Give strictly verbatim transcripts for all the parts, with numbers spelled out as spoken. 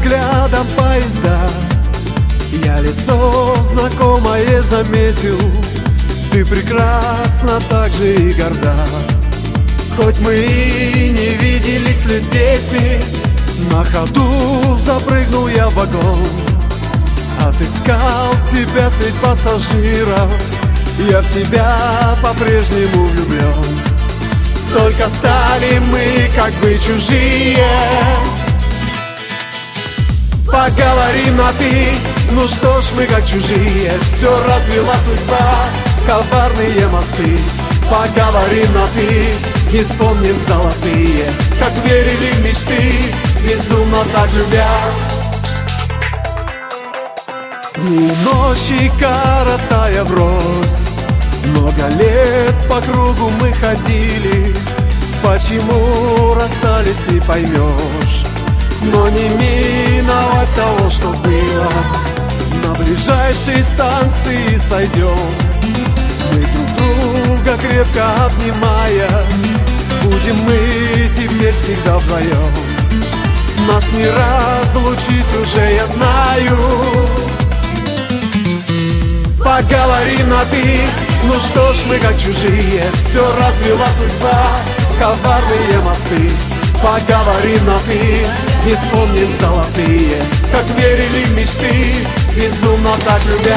взглядом поезда. Я лицо знакомое заметил, ты прекрасна так же и горда. Хоть мы и не виделись лет десять, на ходу запрыгнул я в вагон. Отыскал тебя средь пассажиров, я в тебя по-прежнему влюблен. Только стали мы как бы чужие. Поговорим на ты, ну что ж мы как чужие. Все развела судьба, коварные мосты. Поговорим на ты и вспомним золотые, как верили в мечты, безумно так любя. Дни и ночи коротая врозь, много лет по кругу мы ходили. Почему расстались, не поймешь, но не миновать того, что было. На ближайшей станции сойдем, мы друг друга крепко обнимая. Будем мы теперь всегда вдвоем, нас не разлучить уже, я знаю. Поговорим на ты, ну что ж мы как чужие. Все развела судьба, коварные мосты. Поговорим на ты и вспомним золотые, как верили в мечты, безумно так любя.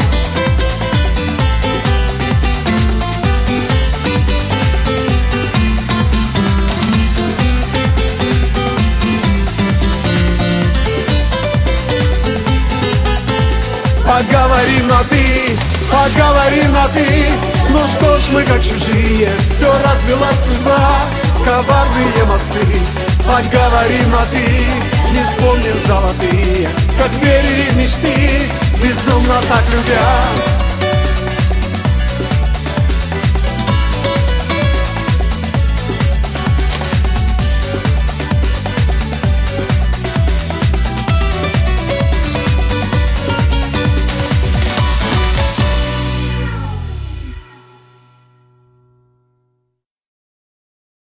Поговорим на ты, поговорим на ты, ну что ж мы как чужие. Все развела судьба, коварные мосты. Поговорим на ты, не вспомним золотые, как верили в мечты, безумно так любя.